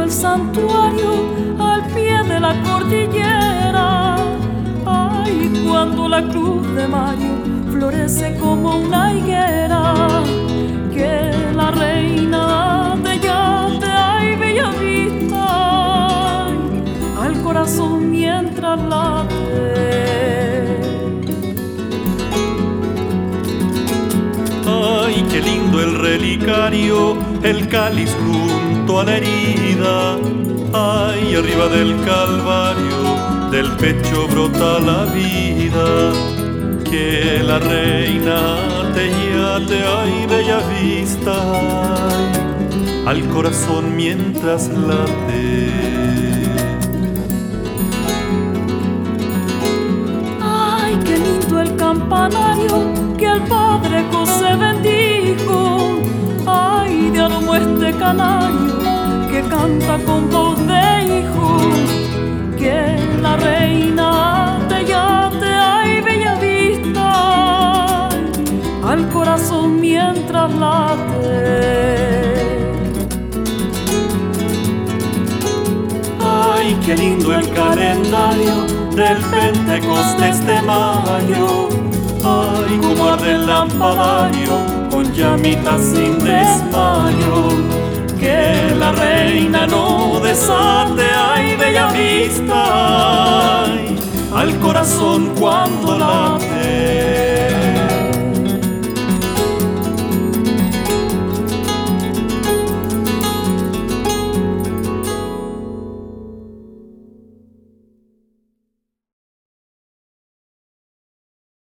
el santuario al pie de la cordillera. Ay, cuando la cruz de mayo florece como una higuera, que la reina te llate, ay, bella vista, ay, al corazón mientras late. Ay, qué lindo el relicario, el cáliz junto a la herida. Ay, arriba del calvario, del pecho brota la vida. Que la reina te yate, ay, bella vista, ay, al corazón mientras late. Ay, qué lindo el campanario que al padre José bendijo. Ay, de aroma este canario que canta con voz de hijo. Que la reina te yate, ay, bella vista, al corazón mientras late. Ay, qué lindo el calendario del Pentecostés de mayo. Ay, como arde el lampadario con llamitas sin desmayo. Que la reina no desate, ay, bella vista, ay, al corazón cuando late.